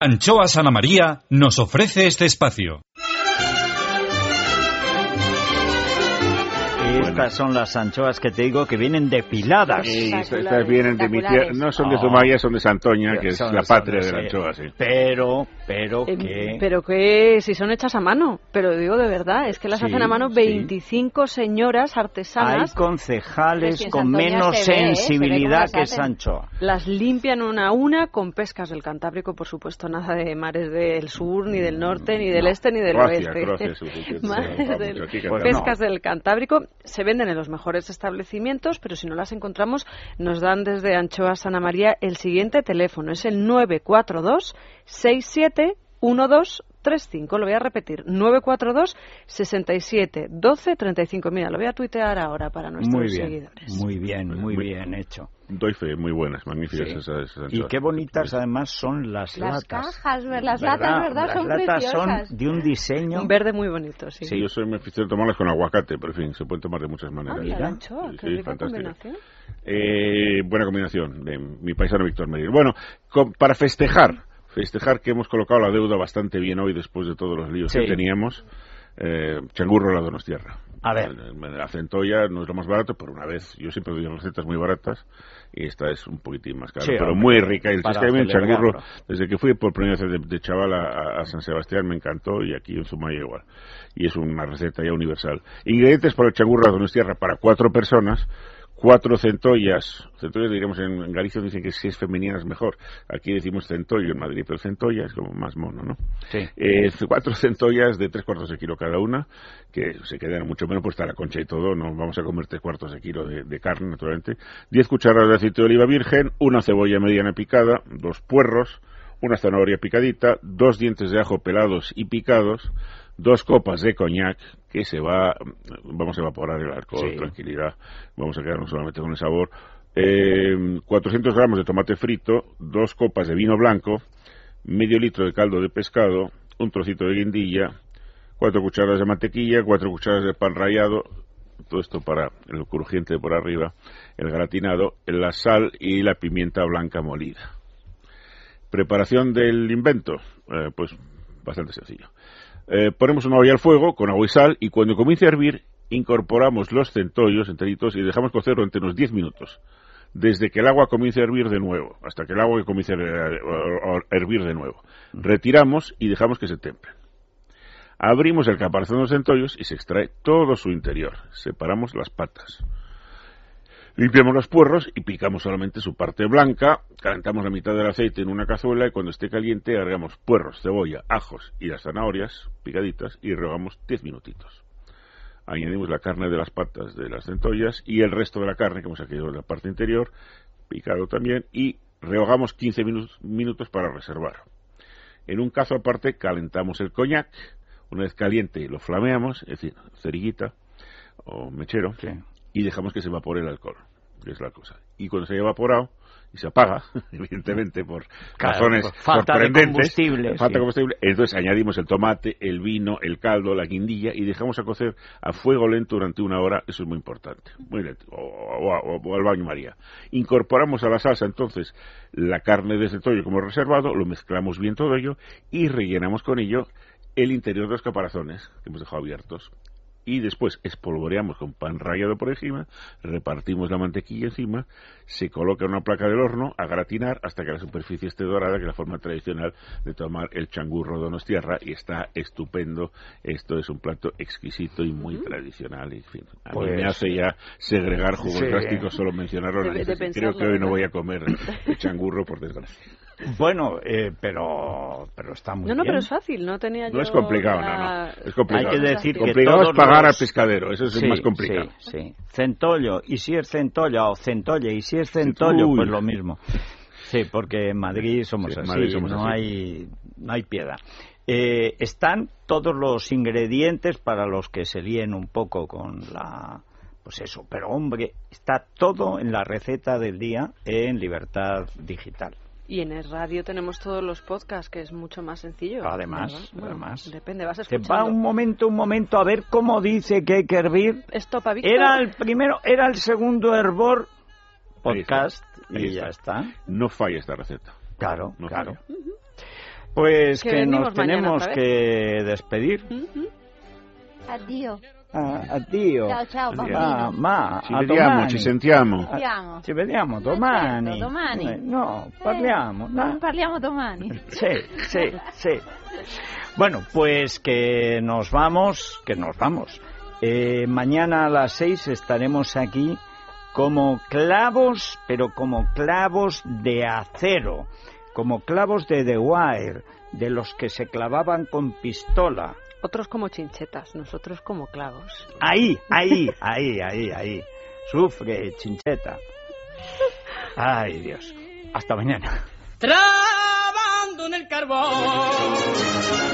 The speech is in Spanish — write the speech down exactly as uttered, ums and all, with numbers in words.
Anchoas Ana María nos ofrece este espacio. Estas son las anchoas que te digo que vienen depiladas. Sí, estas vienen de mi tierra, no son de Zumaya, son de Santoña, que es la patria de la anchoa, sí. Pero, pero eh, que... Pero que si son hechas a mano, pero digo de verdad, es que las sí, hacen a mano veinticinco sí. señoras artesanas. Hay concejales si con menos se ve, sensibilidad ¿eh? Se que esa anchoa. Las limpian una a una con pescas del Cantábrico, por supuesto, nada de mares del sur, ni del norte, ni del no. este, ni del Croacia, oeste. Croacia, Mares del... Bueno, pescas no. del Cantábrico se venden en los mejores establecimientos, pero si no las encontramos, nos dan desde Anchoas Ana María el siguiente teléfono, es el nueve cuatro dos, seis siete uno dos tres cinco. Lo voy a repetir, nueve cuatro dos, seis siete, uno dos tres cinco. Mira, lo voy a tuitear ahora para nuestros muy bien, seguidores. Muy bien, muy, muy bien hecho. Doy fe, muy buenas, magníficas sí. esas, esas anchoas. Y qué bonitas además son las, las latas. Las cajas, las latas, ¿verdad? Las son latas preciosas. son de un diseño... Un verde muy bonito, sí. Sí, yo soy muy aficionado a tomarlas con aguacate, pero en fin, se pueden tomar de muchas maneras. Ah, mira, la anchoa, sí, qué sí, rica fantástica. combinación. Eh, buena combinación, de mi paisano Víctor Medina. Bueno, con, para festejar, festejar que hemos colocado la deuda bastante bien hoy después de todos los líos sí. que teníamos, eh, changurro a la Donostierra. A ver. La centolla no es lo más barato, pero una vez, yo siempre doy recetas muy baratas, y esta es un poquitín más cara, sí, pero hombre, muy rica. Y el sistema de changurro, celebrarlo. desde que fui por primera vez de, de chaval a, a San Sebastián, me encantó, y aquí en Zumaya igual. Y es una receta ya universal. Ingredientes para el changurro a la Donostierra para cuatro personas: cuatro centollas, centollas digamos en, en Galicia dicen que si es femenina es mejor, aquí decimos centollo en Madrid, pero centolla es como más mono, ¿no? Sí. Eh, cuatro centollas de tres cuartos de kilo cada una, que se quedan mucho menos, pues está la concha y todo, no vamos a comer tres cuartos de kilo de, de carne, naturalmente. Diez cucharadas de aceite de oliva virgen, una cebolla mediana picada, dos puerros, una zanahoria picadita, dos dientes de ajo pelados y picados, dos copas de coñac, que se va, vamos a evaporar el alcohol, sí. tranquilidad, vamos a quedarnos solamente con el sabor, eh, cuatrocientos gramos de tomate frito, dos copas de vino blanco, medio litro de caldo de pescado, un trocito de guindilla, cuatro cucharadas de mantequilla, cuatro cucharadas de pan rallado, todo esto para el crujiente por arriba, el gratinado, la sal y la pimienta blanca molida. Preparación del invento, eh, pues bastante sencillo. Eh, ponemos una olla al fuego con agua y sal, y cuando comience a hervir incorporamos los centollos enteritos y dejamos cocer durante unos diez minutos, desde que el agua comience a hervir de nuevo hasta que el agua comience a hervir de nuevo. Retiramos y dejamos que se templen. Abrimos el caparazón de los centollos y se extrae todo su interior. Separamos las patas. Limpiamos los puerros y picamos solamente su parte blanca, calentamos la mitad del aceite en una cazuela y cuando esté caliente agregamos puerros, cebolla, ajos y las zanahorias picaditas y rehogamos diez minutitos. Añadimos la carne de las patas de las centollas y el resto de la carne que hemos sacado de la parte interior, picado también, y rehogamos quince minutos para reservar. En un cazo aparte calentamos el coñac, una vez caliente lo flameamos, es decir, cerillita o mechero, sí. Y dejamos que se evapore el alcohol, que es la cosa. Y cuando se haya evaporado, y se apaga, evidentemente por claro, razones falta sorprendentes, de combustible, falta sí. de combustible, entonces añadimos el tomate, el vino, el caldo, la guindilla y dejamos a cocer a fuego lento durante una hora, eso es muy importante, muy lento, o, o, o, o al baño María. Incorporamos a la salsa entonces la carne de centollo como reservado, lo mezclamos bien todo ello y rellenamos con ello el interior de los caparazones que hemos dejado abiertos. Y después espolvoreamos con pan rallado por encima, repartimos la mantequilla encima, se coloca en una placa del horno a gratinar hasta que la superficie esté dorada, que es la forma tradicional de tomar el changurro Donostierra, y está estupendo. Esto es un plato exquisito y muy tradicional. Y, en fin, a pues, mí me hace ya segregar jugos sí, gástricos solo mencionarlo. De, de Creo que hoy no voy a comer el changurro, por desgracia. Bueno, eh, pero pero está muy bien. No, no, bien. pero es fácil, no tenía yo... No es complicado, la... no, no. Es complicado. Hay que decir que complicado todos es pagar los... al pescadero, eso es sí, más complicado. Sí, sí. Centollo, y si es centolla, o centolle, y si es centollo, Uy. Pues lo mismo. Sí, porque en Madrid somos sí, así, Madrid somos no, así. Hay, no hay piedad. Eh, están todos los ingredientes para los que se líen un poco con la... Pues eso, pero hombre, está todo en la receta del día en Libertad Digital. Y en el radio tenemos todos los podcasts, que es mucho más sencillo. Además, bueno, además. Depende, vas Te escuchando. va un momento, un momento, a ver cómo dice que hay que hervir. Estopa, Víctor. Era el primero, era el segundo hervor podcast Ahí está. Ahí y ya está. No falla esta receta. Claro, no claro. Falla. Uh-huh. Pues que, que nos tenemos que despedir. Uh-huh. Addio. Ah, addio. Ciao, ciao, bambino. Ah, ma Ci a vediamo, domani. ci sentiamo. Ci vediamo. Ci vediamo domani. certo, domani. Eh, no, parliamo. Eh, no. Parliamo domani. Sí, sí, sí. Bueno, pues que nos vamos, que nos vamos. Eh, mañana a las seis estaremos aquí como clavos, pero como clavos de acero, como clavos de The Wire, de los que se clavaban con pistola. Otros como chinchetas, nosotros como clavos. Ahí, ahí, ahí, ahí, ahí. Sufre, chincheta. Ay, Dios. Hasta mañana. Trabando en el carbón.